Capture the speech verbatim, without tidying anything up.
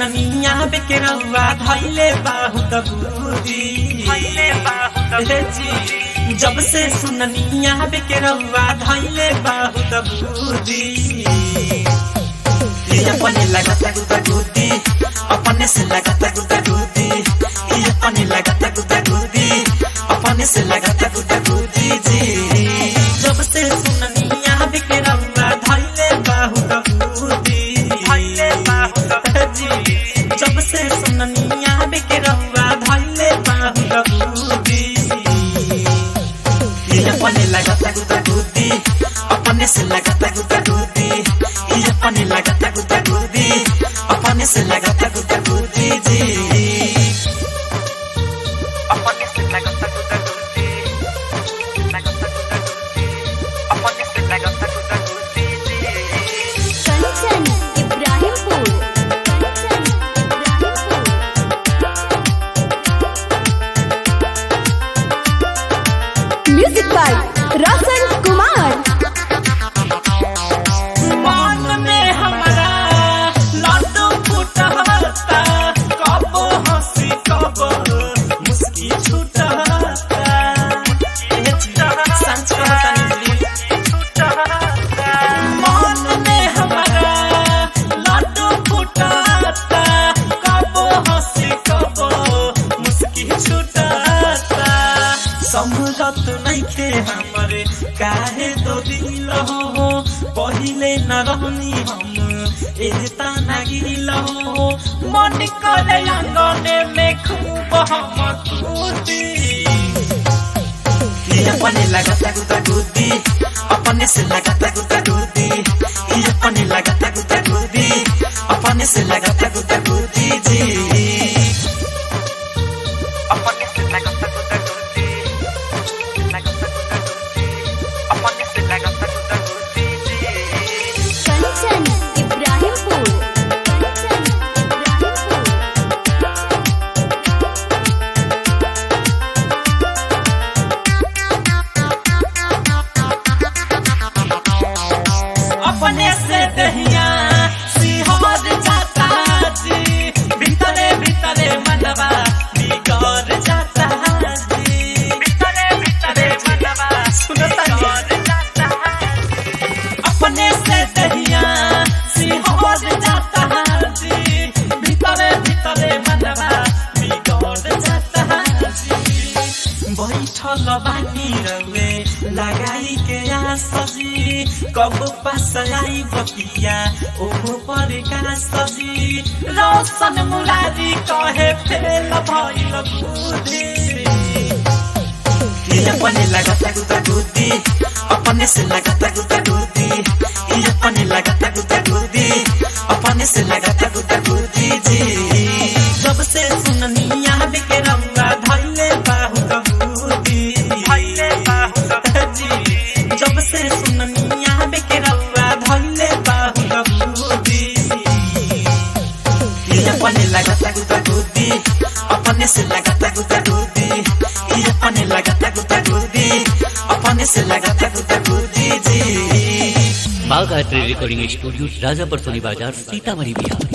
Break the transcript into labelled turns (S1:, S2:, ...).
S1: सुननिया बेकेरवा धैले बहुत बुद्धि धैले बहुत जी जब से सुननिया बेकेरवा धैले बहुत बुद्धि अपने लगाता गुदा गुदी अपने से लगाता गुदा गुदी अपने लगाता गुदा गुदी अपने से लगाता गुदा गुदी जी जब से सुननिया बेकेरवा धैले बहुत बुद्धि धैले बहुत जी जब से सुननिया बेकेरवा धैले बहुत बुद्धि अपने लगाता गुदा गुदी अपने से लगाता गुदा गुदी अपने लगाता गुदा गुदी अपने से लगाता गुदा गुदी जी अपने से लगाता गुदा गुदी लगाता गुदा गुदी अपने से लगाता गुदा गुदी जी
S2: कंचन इब्राहिमपुर कंचन इब्राहिमपुर म्यूजिक बाय रोशन कुमार।
S1: समझत नहीं थे हमारे काहे तो दिल हो पहिले न रहनी हम एता नागिल हो मन करे अंगने में खूब हम कूदी अपने लगाता गुदा गुदी अपने से लगाता गुदा गुदी अपने लगाता गुदा गुदी अपने से लगाता गुदा गुदी जी अपने से लगाता गुदा गुदी
S2: कंचन इब्राहिमपुर कंचन
S1: इब्राहिमपुर अपने से दहिया सिहर जाता जी भीतरे भीतरे मनवा बिगड़ जाता जी भीतरे भीतरे मनवा सुनता जाता अपने से दहिया सिहर जाता जी भीतरे भीतरे मनवा बिगड़ जाता जी बैठल बानी रवे लगाई के आसजी कब पास आई बतिया ओहो पर का सजी रोशन मुरारी कहे फेल भइल बुद्धि अपने लगाता गुदा गुदी अपने से लगाता गुदा गुदी अपने लगाता गुदा गुदी अपने से लगाता गुदा गुदी जी जब से सुननिया बेकेरवा धैले बहुत बुद्धि धैले बहुत जी जब से सुननिया बेकेरवा धैले बहुत बुद्धि अपने लगाता गुदा गुदी अपने से लगाता गुदा गुदी अपने लगाता गुदा गुदी अपने से लगाता गुदा गुदी जी
S3: Bagh art recording studio Rajapur Soni Bazaar Sitamarhi Bihar.